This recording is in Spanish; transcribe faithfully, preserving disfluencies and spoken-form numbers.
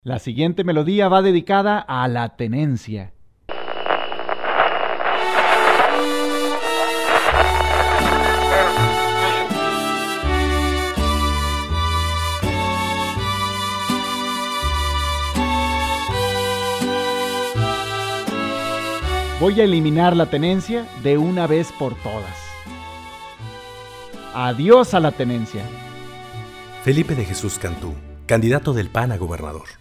La siguiente melodía va dedicada a la tenencia. Voy a eliminar la tenencia de una vez por todas. Adiós a la tenencia. Felipe de Jesús Cantú, candidato del P A N a gobernador.